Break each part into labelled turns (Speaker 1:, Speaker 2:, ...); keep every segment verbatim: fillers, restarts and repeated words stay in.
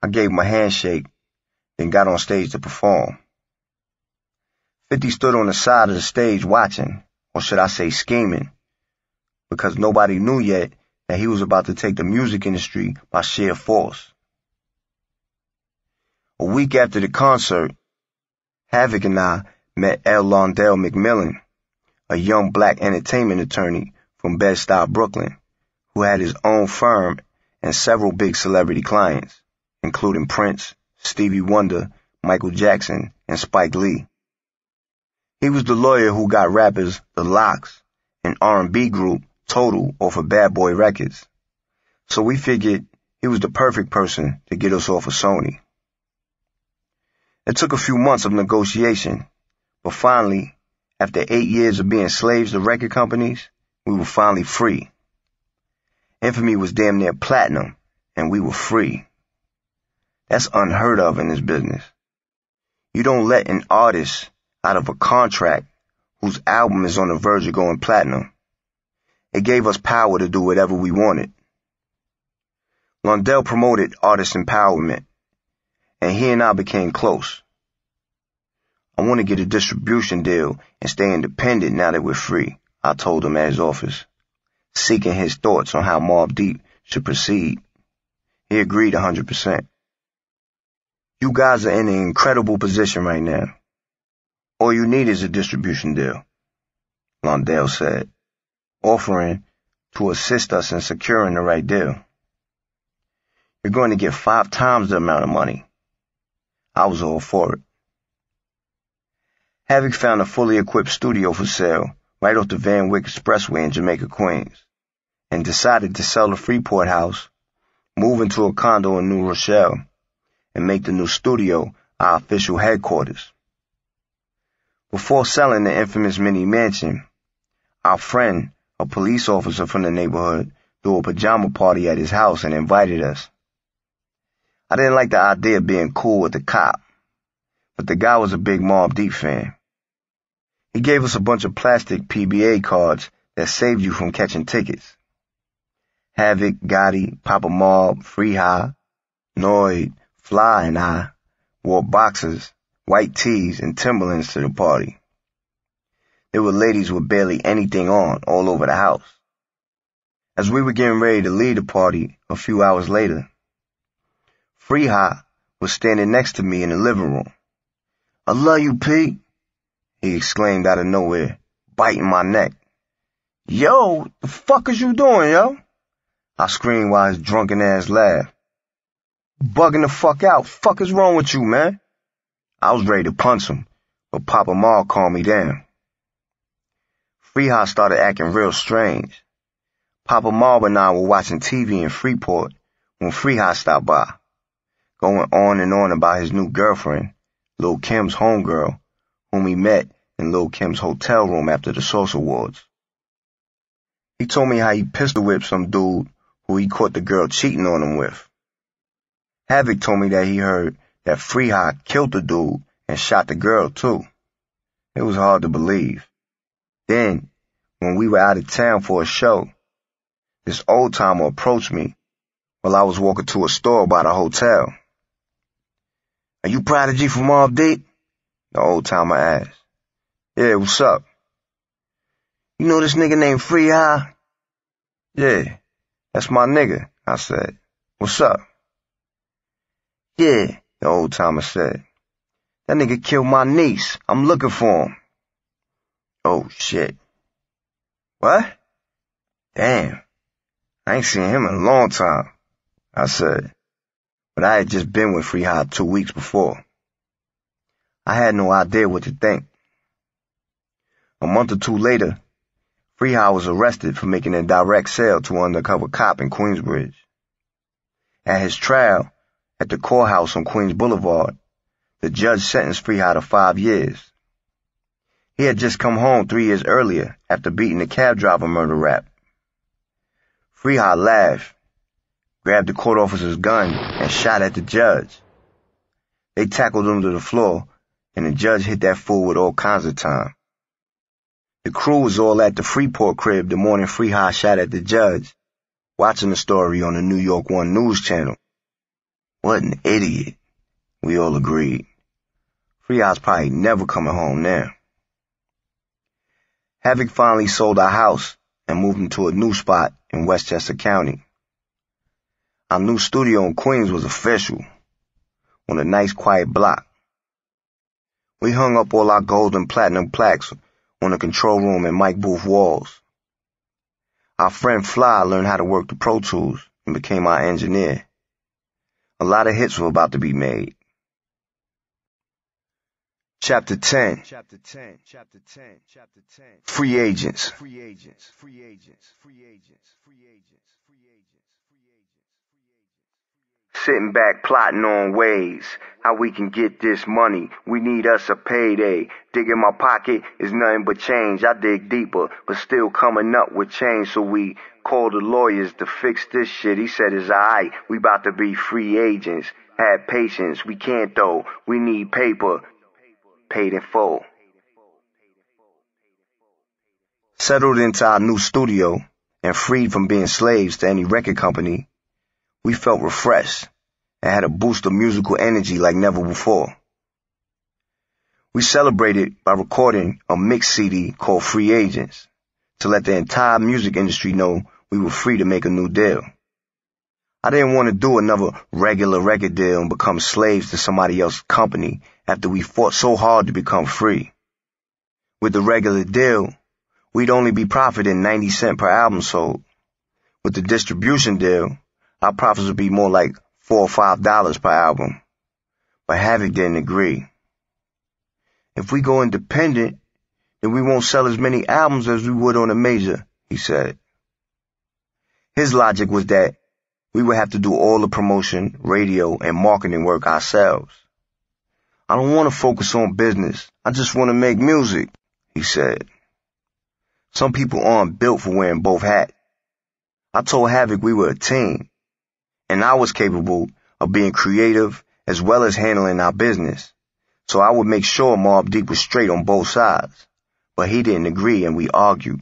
Speaker 1: I gave him a handshake, then got on stage to perform. fifty stood on the side of the stage watching, or should I say scheming, because nobody knew yet that he was about to take the music industry by sheer force. A week after the concert, Havoc and I met L. Londell McMillan, a young black entertainment attorney from Bed-Stuy, Brooklyn, who had his own firm and several big celebrity clients, including Prince, Stevie Wonder, Michael Jackson, and Spike Lee. He was the lawyer who got rappers The Lox and R and B group Total off of Bad Boy Records, so we figured he was the perfect person to get us off of Sony. It took a few months of negotiation, but finally, after eight years of being slaves to record companies, we were finally free. Infamy was damn near platinum, and we were free. That's unheard of in this business. You don't let an artist out of a contract whose album is on the verge of going platinum. It gave us power to do whatever we wanted. Londell promoted artist empowerment, and he and I became close. I want to get a distribution deal and stay independent now that we're free, I told him at his office, seeking his thoughts on how Mobb Deep should proceed. He agreed one hundred percent. You guys are in an incredible position right now. All you need is a distribution deal, Londell said, offering to assist us in securing the right deal. You're going to get five times the amount of money. I was all for it. Havoc found a fully equipped studio for sale right off the Van Wyck Expressway in Jamaica, Queens, and decided to sell the Freeport house, move into a condo in New Rochelle, and make the new studio our official headquarters. Before selling the infamous mini mansion, our friend, a police officer from the neighborhood, threw a pajama party at his house and invited us. I didn't like the idea of being cool with the cop, but the guy was a big Mobb Deep fan. He gave us a bunch of plastic P B A cards that saved you from catching tickets. Havoc, Gotti, Papa Mob, Free High, Noyd, Fly, and I wore boxers, white tees, and Timberlands to the party. There were ladies with barely anything on all over the house. As we were getting ready to leave the party a few hours later, Free High was standing next to me in the living room. "I love you, Pete," he exclaimed out of nowhere, biting my neck. "Yo, the fuck is you doing, yo?" I screamed while his drunken ass laughed. "Bugging the fuck out. Fuck is wrong with you, man?" I was ready to punch him, but Papa Mob calmed me down. Free High started acting real strange. Papa Mob and I were watching T V in Freeport when Free High stopped by, going on and on about his new girlfriend, Lil' Kim's homegirl, whom he met in Lil' Kim's hotel room after the Source Awards. He told me how he pistol whipped some dude who he caught the girl cheating on him with. Havoc told me that he heard that Free High killed the dude and shot the girl too. It was hard to believe. Then, when we were out of town for a show, this old-timer approached me while I was walking to a store by the hotel. "Are you Prodigy from Mobb Deep?" the old-timer asked. "Yeah, what's up?" "You know this nigga named Free High?" "Yeah, that's my nigga," I said. "What's up?" "Yeah," the old-timer said. "That nigga killed my niece. I'm looking for him." "Oh, shit." "What?" "Damn, I ain't seen him in a long time," I said, but I had just been with Free High two weeks before. I had no idea what to think. A month or two later, Free High was arrested for making a direct sale to an undercover cop in Queensbridge. At his trial at the courthouse on Queens Boulevard, the judge sentenced Free High to five years. He had just come home three years earlier after beating the cab driver murder rap. Free High laughed, grabbed the court officer's gun, and shot at the judge. They tackled him to the floor, and the judge hit that fool with all kinds of time. The crew was all at the Freeport crib the morning Free High shot at the judge, watching the story on the New York One News channel. What an idiot, we all agreed. Freehouse probably never coming home now. Havoc finally sold our house and moved into a new spot in Westchester County. Our new studio in Queens was official, on a nice quiet block. We hung up all our gold and platinum plaques on the control room and mic booth walls. Our friend Fly learned how to work the Pro Tools and became our engineer. A lot of hits were about to be made. Chapter ten. Chapter ten. Chapter ten. Chapter ten. Free agents. Free agents. Free agents. Free agents. Free agents. Free agents. Free agents. Sitting back plotting on ways how we can get this money. We need us a payday. Dig in my pocket is nothing but change. I dig deeper, but still coming up with change. So we called the lawyers to fix this shit. He said it's alright. We about to be free agents. Have patience. We can't though. We need paper. Paid in full. Settled into our new studio and freed from being slaves to any record company, we felt refreshed and had a boost of musical energy like never before. We celebrated by recording a mix C D called Free Agents to let the entire music industry know we were free to make a new deal. I didn't want to do another regular record deal and become slaves to somebody else's company after we fought so hard to become free. With the regular deal, we'd only be profiting ninety cents per album sold. With the distribution deal, our profits would be more like four or five dollars per album. But Havoc didn't agree. If we go independent, then we won't sell as many albums as we would on a major, he said. His logic was that we would have to do all the promotion, radio, and marketing work ourselves. I don't want to focus on business. I just want to make music, he said. Some people aren't built for wearing both hats. I told Havoc we were a team, and I was capable of being creative as well as handling our business, so I would make sure Mobb Deep was straight on both sides, but he didn't agree and we argued.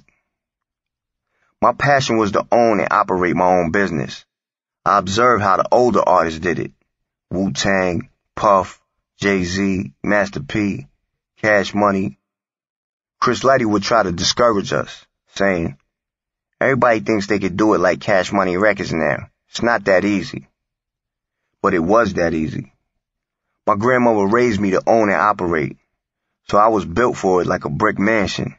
Speaker 1: My passion was to own and operate my own business. I observed how the older artists did it. Wu-Tang, Puff, Jay-Z, Master P, Cash Money. Chris Lighty would try to discourage us, saying, everybody thinks they could do it like Cash Money Records now. It's not that easy. But it was that easy. My grandmother raised me to own and operate, so I was built for it like a brick mansion.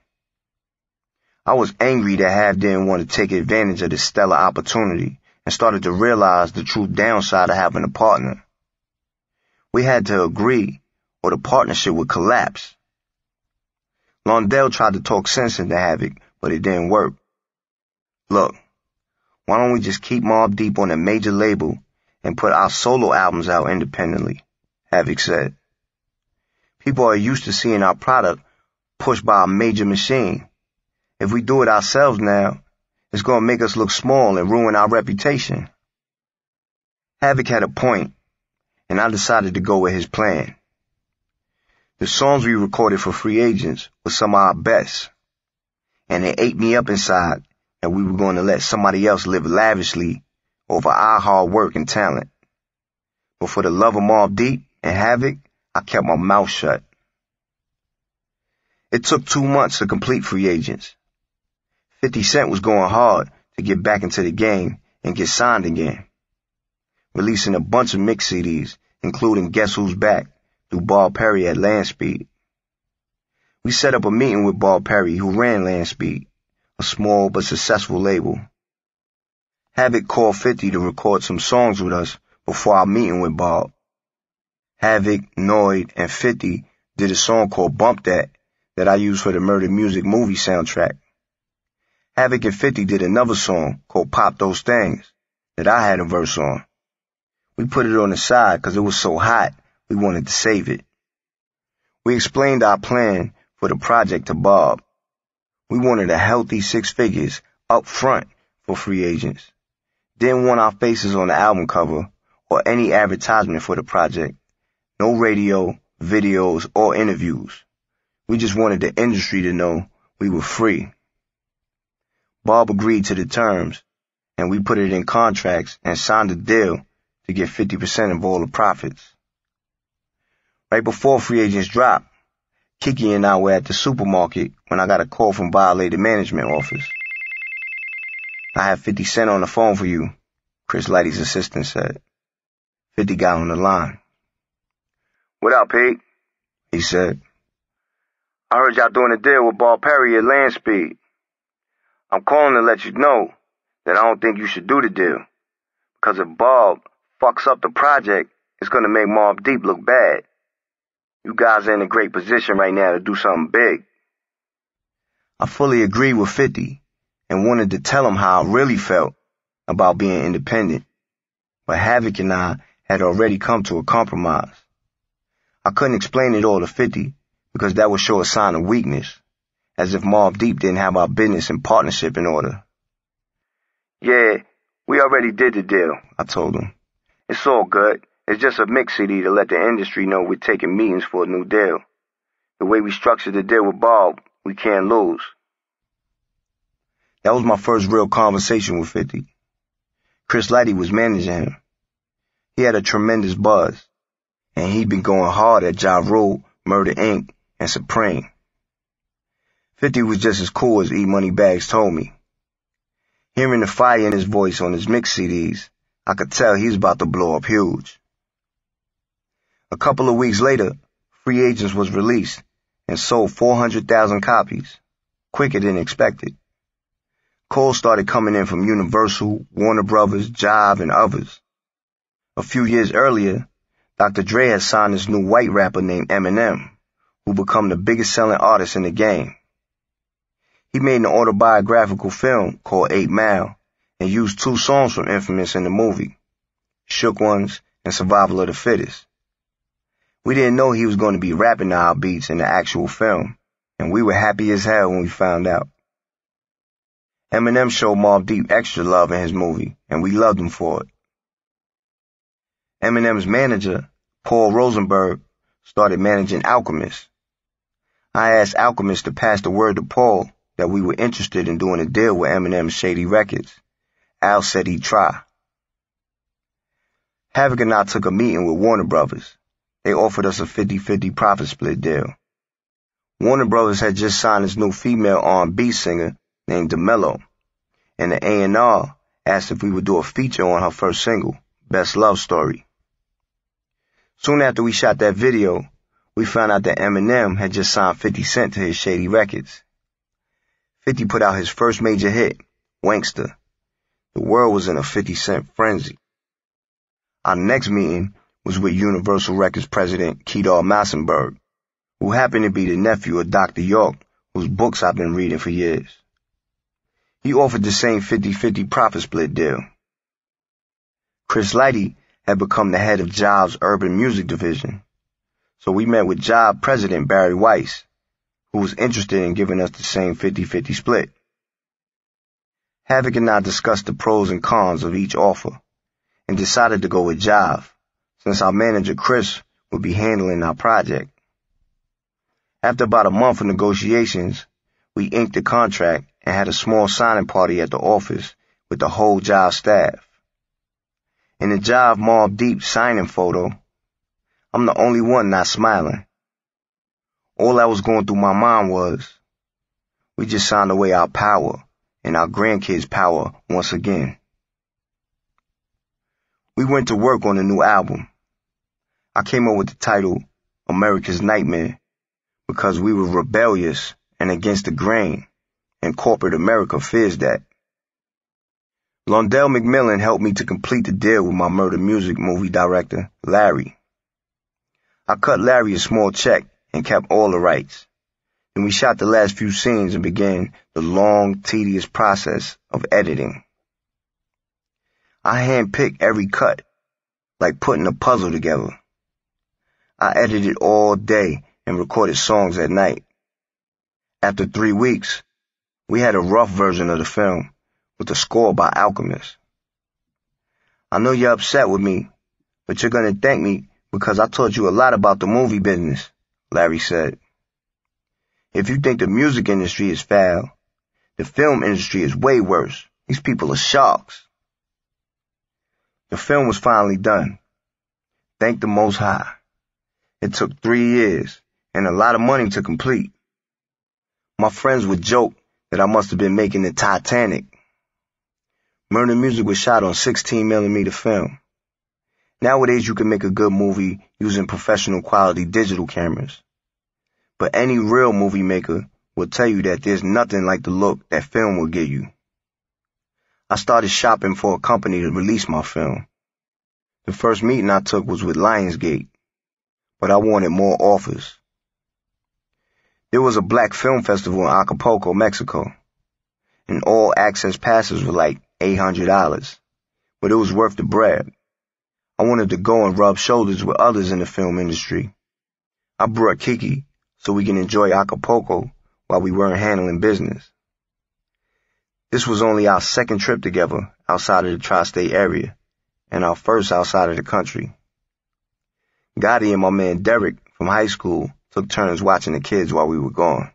Speaker 1: I was angry that Hav didn't want to take advantage of this stellar opportunity and started to realize the true downside of having a partner. We had to agree or the partnership would collapse. Londell tried to talk sense into Havoc, but it didn't work. Look, why don't we just keep Mobb Deep on a major label and put our solo albums out independently, Havoc said. People are used to seeing our product pushed by a major machine. If we do it ourselves now, it's going to make us look small and ruin our reputation. Havoc had a point, and I decided to go with his plan. The songs we recorded for Free Agents were some of our best, and it ate me up inside that we were going to let somebody else live lavishly over our hard work and talent. But for the love of Mobb Deep and Havoc, I kept my mouth shut. It took two months to complete Free Agents. fifty Cent was going hard to get back into the game and get signed again, releasing a bunch of mix C Ds, including Guess Who's Back, through Bob Perry at Landspeed. We set up a meeting with Bob Perry, who ran Landspeed, a small but successful label. Havoc called fifty to record some songs with us before our meeting with Bob. Havoc, Noyd, and fifty did a song called Bump That that I used for the Murder Music movie soundtrack. Havoc and fifty did another song called Pop Those Things that I had a verse on. We put it on the side because it was so hot we wanted to save it. We explained our plan for the project to Bob. We wanted a healthy six figures up front for Free Agents. Didn't want our faces on the album cover or any advertisement for the project. No radio, videos, or interviews. We just wanted the industry to know we were free. Bob agreed to the terms, and we put it in contracts and signed a deal to get fifty percent of all the profits. Right before free agents dropped, Kiki and I were at the supermarket when I got a call from Violated Management Office. "I have fifty cent on the phone for you," Chris Lighty's assistant said. fifty got on the line. "What up, Pete?" he said. "I heard y'all doing a deal with Bob Perry at Land Speed. I'm calling to let you know that I don't think you should do the deal, because if Bob fucks up the project, it's going to make Mobb Deep look bad. You guys are in a great position right now to do something big." I fully agreed with fifty and wanted to tell him how I really felt about being independent, but Havoc and I had already come to a compromise. I couldn't explain it all to fifty because that would show a sign of weakness, as if Mobb Deep didn't have our business and partnership in order. "Yeah, we already did the deal," I told him. "It's all good. It's just a mix C D to let the industry know we're taking meetings for a new deal. The way we structured the deal with Bob, we can't lose." That was my first real conversation with fifty. Chris Lighty was managing him. He had a tremendous buzz, and he'd been going hard at Ja Rule, Murder Incorporated, and Supreme. fifty was just as cool as E Money Bags told me. Hearing the fire in his voice on his mix C Ds, I could tell he was about to blow up huge. A couple of weeks later, Free Agents was released and sold four hundred thousand copies, quicker than expected. Calls started coming in from Universal, Warner Brothers, Jive, and others. A few years earlier, Doctor Dre had signed this new white rapper named Eminem, who became the biggest selling artist in the game. He made an autobiographical film called Eight Mile and used two songs from Infamous in the movie, Shook Ones and Survival of the Fittest. We didn't know he was going to be rapping our beats in the actual film, and we were happy as hell when we found out. Eminem showed Mobb Deep extra love in his movie, and we loved him for it. Eminem's manager, Paul Rosenberg, started managing Alchemist. I asked Alchemist to pass the word to Paul that we were interested in doing a deal with Eminem's Shady Records. Al said he'd try. Havoc and I took a meeting with Warner Brothers. They offered us a fifty-fifty profit split deal. Warner Brothers had just signed this new female R and B singer named DeMello, and the A and R asked if we would do a feature on her first single, Best Love Story. Soon after we shot that video, we found out that Eminem had just signed fifty cent to his Shady Records. fifty put out his first major hit, Wankster. The world was in a fifty cent frenzy. Our next meeting was with Universal Records president Kedar Massenberg, who happened to be the nephew of Doctor York, whose books I've been reading for years. He offered the same fifty-fifty profit split deal. Chris Lighty had become the head of Jive's urban music division, so we met with Jive president Barry Weiss, who was interested in giving us the same fifty-fifty split. Havoc and I discussed the pros and cons of each offer, and decided to go with Jive, since our manager Chris would be handling our project. After about a month of negotiations, we inked the contract and had a small signing party at the office with the whole Jive staff. In the Jive Mobb Deep signing photo, I'm the only one not smiling. All that was going through my mind was, we just signed away our power and our grandkids' power once again. We went to work on a new album. I came up with the title America's Nightmare because we were rebellious and against the grain, and corporate America fears that. Londell McMillan helped me to complete the deal with my Murder Music movie director, Larry. I cut Larry a small check and kept all the rights. Then we shot the last few scenes and began the long, tedious process of editing. I handpicked every cut, like putting a puzzle together. I edited all day and recorded songs at night. After three weeks, we had a rough version of the film with a score by Alchemist. I know you're upset with me, but you're going to thank me because I taught you a lot about the movie business, Larry said. If you think the music industry is foul, the film industry is way worse. These people are sharks. The film was finally done. Thank the Most High. It took three years and a lot of money to complete. My friends would joke that I must have been making the Titanic. Murder Music was shot on sixteen millimeter film. Nowadays you can make a good movie using professional quality digital cameras. But any real movie maker will tell you that there's nothing like the look that film will give you. I started shopping for a company to release my film. The first meeting I took was with Lionsgate, but I wanted more offers. There was a black film festival in Acapulco, Mexico, and all access passes were like eight hundred dollars, but it was worth the bread. I wanted to go and rub shoulders with others in the film industry. I brought Kiki so we can enjoy Acapulco while we weren't handling business. This was only our second trip together outside of the tri-state area, and our first outside of the country. Gotti and my man Derek from high school took turns watching the kids while we were gone.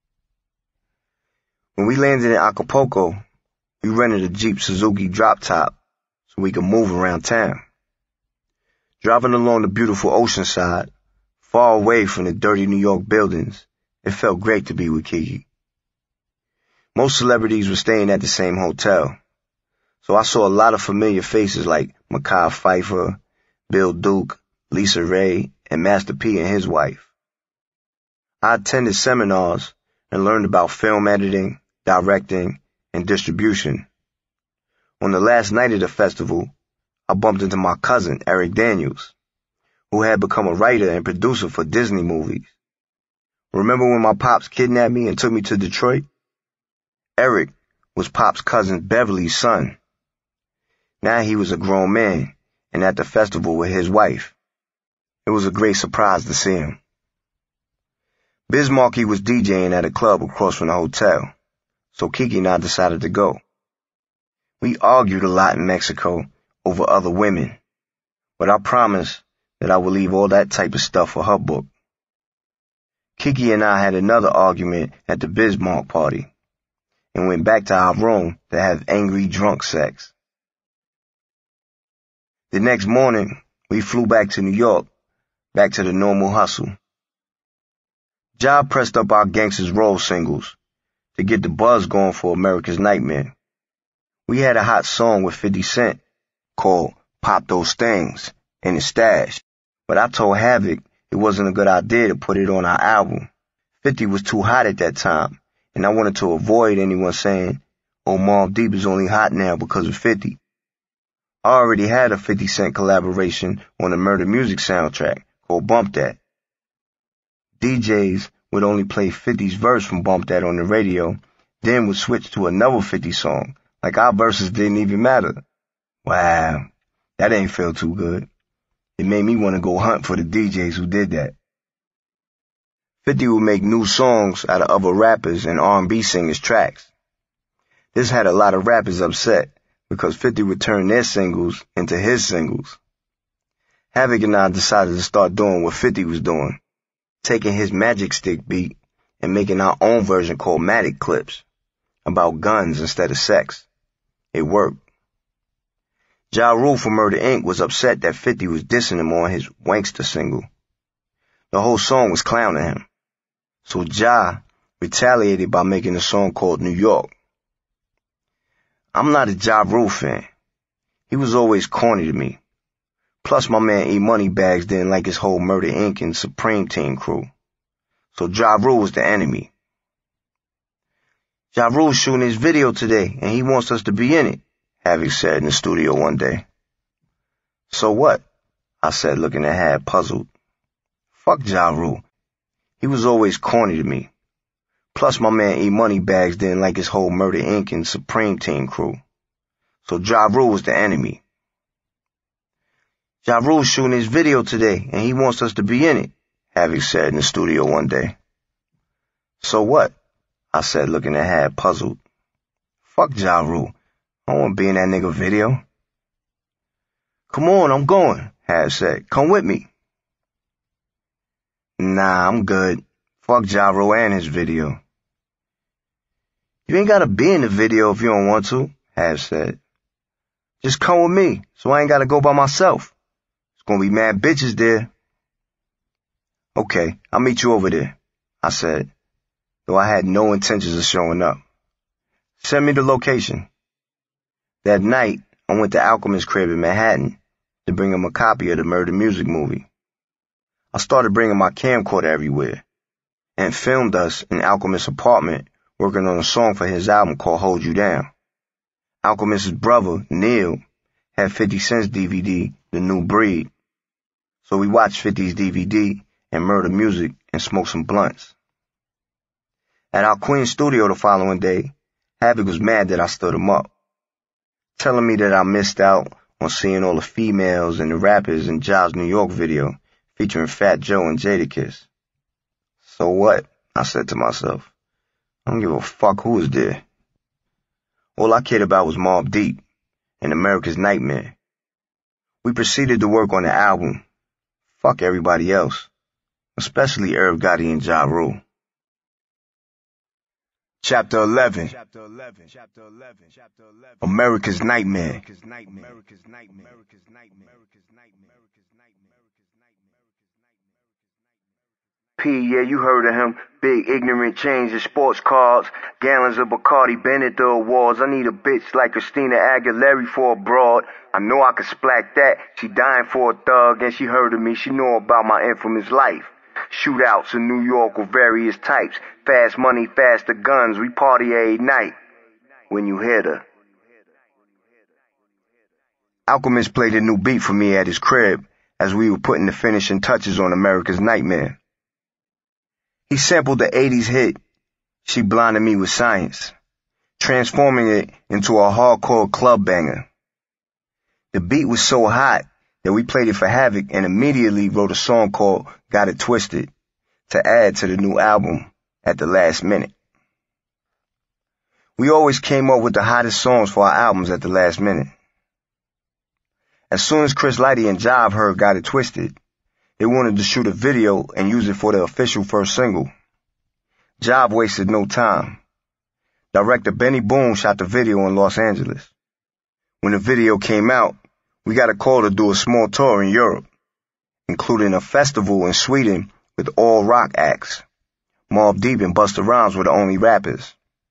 Speaker 1: When we landed in Acapulco, we rented a Jeep Suzuki drop top so we could move around town. Driving along the beautiful ocean side, far away from the dirty New York buildings, it felt great to be with Kiki. Most celebrities were staying at the same hotel, so I saw a lot of familiar faces like Mekhi Phifer, Bill Duke, Lisa Ray, and Master P and his wife. I attended seminars and learned about film editing, directing, and distribution. On the last night of the festival, I bumped into my cousin, Eric Daniels, who had become a writer and producer for Disney movies. Remember when my pops kidnapped me and took me to Detroit? Eric was Pop's cousin Beverly's son. Now he was a grown man and at the festival with his wife. It was a great surprise to see him. Biz Markie was DJing at a club across from the hotel, so Kiki and I decided to go. We argued a lot in Mexico over other women, but I promised that I would leave all that type of stuff for her book. Kiki and I had another argument at the Bismarck party and went back to our room to have angry drunk sex. The next morning, we flew back to New York, back to the normal hustle. Ja pressed up our Gangsters Roll singles to get the buzz going for America's Nightmare. We had a hot song with fifty Cent called Pop Those Things in the stash, but I told Havoc it wasn't a good idea to put it on our album. fifty was too hot at that time, and I wanted to avoid anyone saying, oh, Mobb Deep is only hot now because of fifty. I already had a fifty Cent collaboration on the Murder Music soundtrack called Bump That. D Js would only play fifty's verse from Bump That on the radio, then would switch to another fifty song, like our verses didn't even matter. Wow, that ain't feel too good. It made me want to go hunt for the D Js who did that. fifty would make new songs out of other rappers and R and B singers' tracks. This had a lot of rappers upset because fifty would turn their singles into his singles. Havoc and I decided to start doing what fifty was doing, taking his Magic Stick beat and making our own version called Matic Clips, about guns instead of sex. It worked. Ja Rule from Murder Incorporated was upset that fifty was dissing him on his Wankster single. The whole song was clowning him. So Ja retaliated by making a song called New York. I'm not a Ja Rule fan. He was always corny to me. Plus my man E Money Bags didn't like his whole Murder Incorporated and Supreme Team crew. So Ja Rule was the enemy. Ja Rule's shooting his video today and he wants us to be in it, Havoc said in the studio one day. So what? I said, looking at Hav puzzled. Fuck Ja Rule. He was always corny to me. Plus my man E Money Bags didn't like his whole Murder Incorporated and Supreme Team crew. So Ja Rule was the enemy. Ja Rule's shooting his video today and he wants us to be in it, Havoc said in the studio one day. So what? I said, looking at Hav puzzled. Fuck Ja Rule. I don't want to be in that nigga video. Come on, I'm going, Hav said. Come with me. Nah, I'm good. Fuck Ja Rule and his video. You ain't gotta be in the video if you don't want to, Hav said. Just come with me, so I ain't gotta go by myself. It's gonna be mad bitches there. Okay, I'll meet you over there, I said, though I had no intentions of showing up. Send me the location. That night, I went to Alchemist's crib in Manhattan to bring him a copy of the Murder Music movie. I started bringing my camcorder everywhere and filmed us in Alchemist's apartment working on a song for his album called Hold You Down. Alchemist's brother, Neil, had fifty Cent's D V D, The New Breed. So we watched fifty's D V D and Murder Music and smoked some blunts. At our Queens studio the following day, Havoc was mad that I stood him up, telling me that I missed out on seeing all the females and the rappers in Job's New York video featuring Fat Joe and Jadakiss. So what? I said to myself. I don't give a fuck who was there. All I cared about was Mobb Deep and America's Nightmare. We proceeded to work on the album. Fuck everybody else, especially Irv Gotti and Ja Rule. Chapter eleven. America's Nightmare. P, yeah, you heard of him. Big ignorant chains and sports cars. Gallons of Bacardi Bennett the awards. I need a bitch like Christina Aguilera for a broad. I know I could splat that. She dying for a thug and she heard of me. She know about my infamous life. Shootouts in New York with various types. Fast money, faster guns. We party every night. When you hit her. Alchemist played a new beat for me at his crib as we were putting the finishing touches on America's Nightmare. He sampled the eighties hit, She Blinded Me with Science, transforming it into a hardcore club banger. The beat was so hot that we played it for Havoc and immediately wrote a song called Got It Twisted to add to the new album at the last minute. We always came up with the hottest songs for our albums at the last minute. As soon as Chris Lighty and Job heard Got It Twisted, they wanted to shoot a video and use it for the official first single. Job wasted no time. Director Benny Boone shot the video in Los Angeles. When the video came out, we got a call to do a small tour in Europe, including a festival in Sweden with all rock acts. Mobb Deep and Busta Rhymes were the only rappers.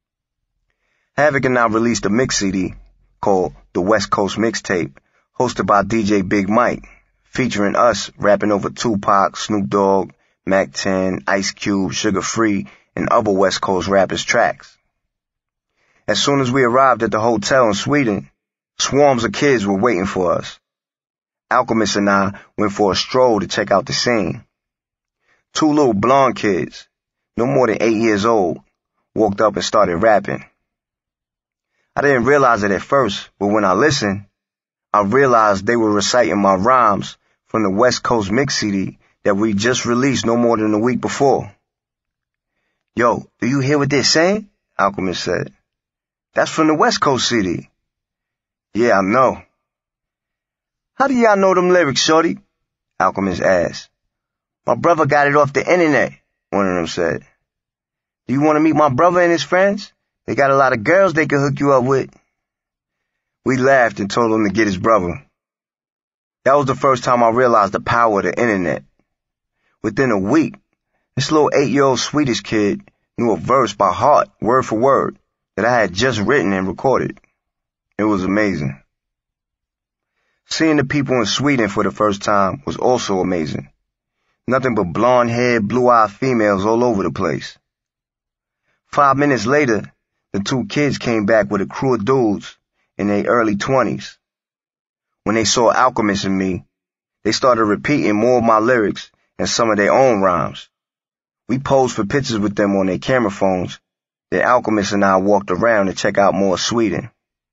Speaker 1: Havoc and I released a mix C D called The West Coast Mixtape, hosted by D J Big Mike, featuring us rapping over Tupac, Snoop Dogg, Mac ten, Ice Cube, Sugar Free, and other West Coast rappers' tracks. As soon as we arrived at the hotel in Sweden, swarms of kids were waiting for us. Alchemist and I went for a stroll to check out the scene. Two little blonde kids, no more than eight years old, walked up and started rapping. I didn't realize it at first, but when I listened, I realized they were reciting my rhymes from the West Coast Mix C D that we just released no more than a week before. Yo, do you hear what they're saying? Alchemist said. That's from the West Coast C D. Yeah, I know. How do y'all know them lyrics, shorty? Alchemist asked. My brother got it off the internet, one of them said. Do you want to meet my brother and his friends? They got a lot of girls they can hook you up with. We laughed and told him to get his brother. That was the first time I realized the power of the internet. Within a week, this little eight-year-old Swedish kid knew a verse by heart, word for word, that I had just written and recorded. It was amazing. Seeing the people in Sweden for the first time was also amazing. Nothing but blonde-haired, blue-eyed females all over the place. Five minutes later, the two kids came back with a crew of dudes in their early twenties. When they saw Alchemist and me, they started repeating more of my lyrics and some of their own rhymes. We posed for pictures with them on their camera phones. Then Alchemist and I walked around to check out more of Sweden.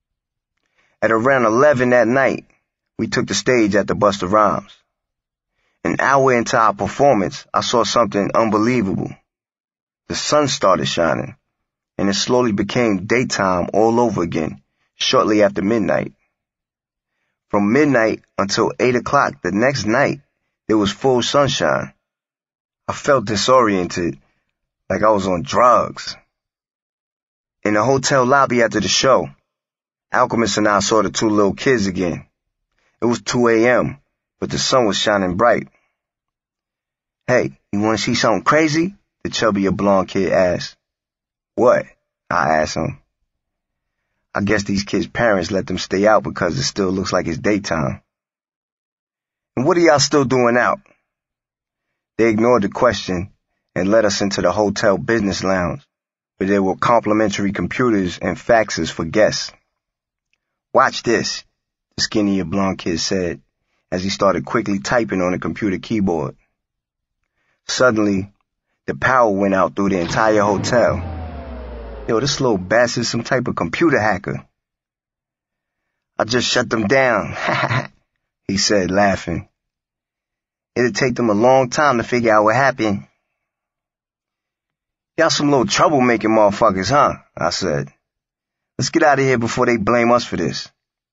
Speaker 1: At around eleven that night, we took the stage at the Busta Rhymes. An hour into our performance, I saw something unbelievable. The sun started shining, and it slowly became daytime all over again, shortly after midnight. From midnight until eight o'clock the next night, there was full sunshine. I felt disoriented, like I was on drugs. In the hotel lobby after the show, Alchemist and I saw the two little kids again. It was two a.m., but the sun was shining bright. "Hey, you want to see something crazy?" the chubbier blonde kid asked. "What?" I asked him. I guess these kids' parents let them stay out because it still looks like it's daytime. "And what are y'all still doing out?" They ignored the question and led us into the hotel business lounge, where there were complimentary computers and faxes for guests. "Watch this," the skinnier blonde kid said, as he started quickly typing on a computer keyboard. Suddenly, the power went out through the entire hotel. "Yo, this little bastard's some type of computer hacker." "I just shut them down," he said, laughing. "It'll take them a long time to figure out what happened." "Y'all some little troublemaking motherfuckers, huh?" I said. "Let's get out of here before they blame us for this."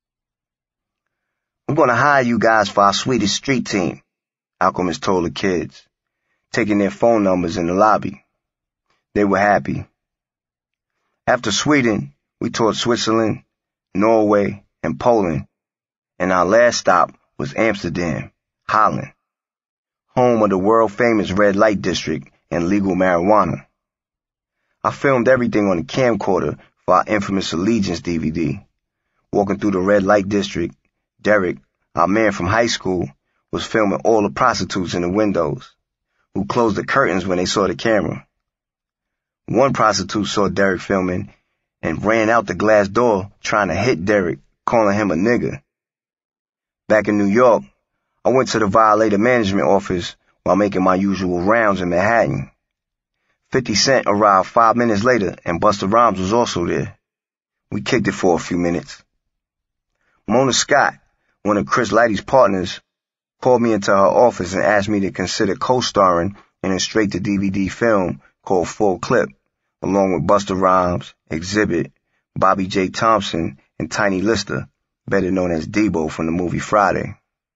Speaker 1: "I'm gonna hire you guys for our Swedish street team," Alchemist told the kids, taking their phone numbers in the lobby. They were happy. After Sweden, we toured Switzerland, Norway, and Poland, and our last stop was Amsterdam, Holland, home of the world-famous red light district and legal marijuana. I filmed everything on a camcorder for our infamous Allegiance D V D. Walking through the red light district, Derek, our man from high school, was filming all the prostitutes in the windows, who closed the curtains when they saw the camera. One prostitute saw Derek filming and ran out the glass door trying to hit Derek, calling him a nigger. Back in New York, I went to the violator management office while making my usual rounds in Manhattan. fifty Cent arrived five minutes later and Busta Rhymes was also there. We kicked it for a few minutes. Mona Scott, one of Chris Lighty's partners, called me into her office and asked me to consider co-starring in a straight-to-D V D film called Full Clip, along with Busta Rhymes, Exhibit, Bobby J. Thompson, and Tiny Lister, better known as Debo from the movie Friday.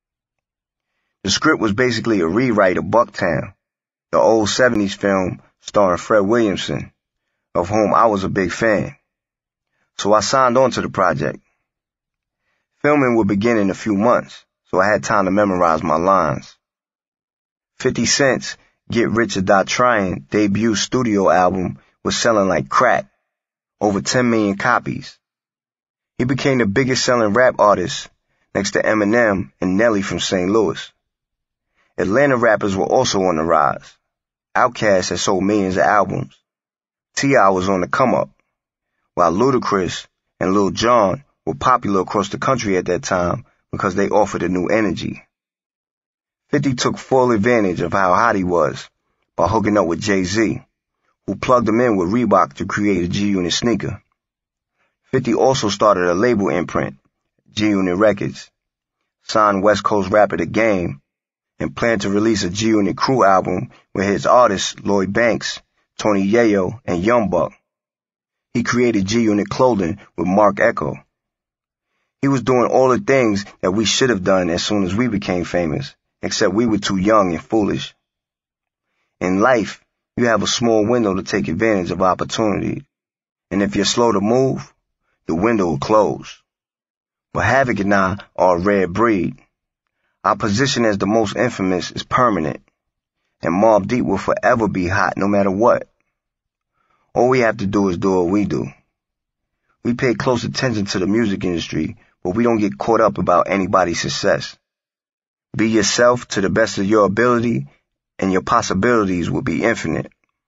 Speaker 1: The script was basically a rewrite of Bucktown, the old seventies film starring Fred Williamson, of whom I was a big fan. So I signed on to the project. Filming would begin in a few months, so I had time to memorize my lines. fifty Cent's Get Rich or Die Trying debut studio album was selling like crack, over ten million copies. He became the biggest selling rap artist next to Eminem and Nelly from Saint Louis. Atlanta rappers were also on the rise. Outkast had sold millions of albums. T I was on the come-up, while Ludacris and Lil Jon were popular across the country at that time because they offered a new energy. fifty took full advantage of how hot he was by hooking up with Jay-Z, who plugged him in with Reebok to create a G-Unit sneaker. fifty also started a label imprint, G-Unit Records, signed West Coast rapper The Game, and planned to release a G-Unit Crew album with his artists Lloyd Banks, Tony Yayo, and Young Buck. He created G-Unit Clothing with Mark Echo. He was doing all the things that we should have done as soon as we became famous, except we were too young and foolish. In life, you have a small window to take advantage of opportunity, and if you're slow to move, the window will close. But Havoc and I are a rare breed. Our position as the most infamous is permanent, and Mobb Deep will forever be hot no matter what. All we have to do is do what we do. We pay close attention to the music industry, but we don't get caught up about anybody's success. Be yourself to the best of your ability, and your possibilities will be infinite.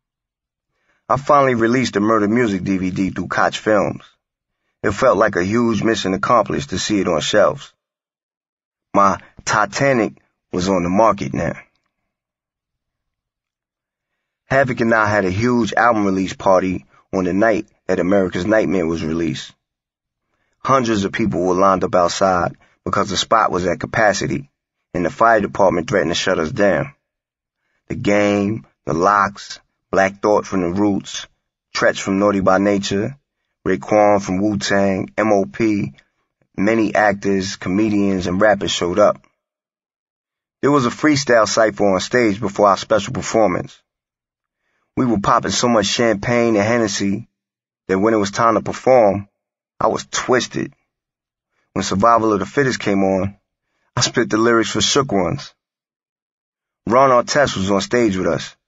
Speaker 1: I finally released the Murder Music D V D through Koch Films. It felt like a huge mission accomplished to see it on shelves. My Titanic was on the market now. Havoc and I had a huge album release party on the night that America's Nightmare was released. Hundreds of people were lined up outside because the spot was at capacity, and the fire department threatened to shut us down. The Game, The Lox, Black Thought from The Roots, Tretch from Naughty by Nature, Raekwon from Wu-Tang, M O P, many actors, comedians, and rappers showed up. There was a freestyle cypher on stage before our special performance. We were popping so much champagne and Hennessy that when it was time to perform, I was twisted. When Survival of the Fittest came on, I spit the lyrics for Shook Ones. Ron Artest was on stage with us.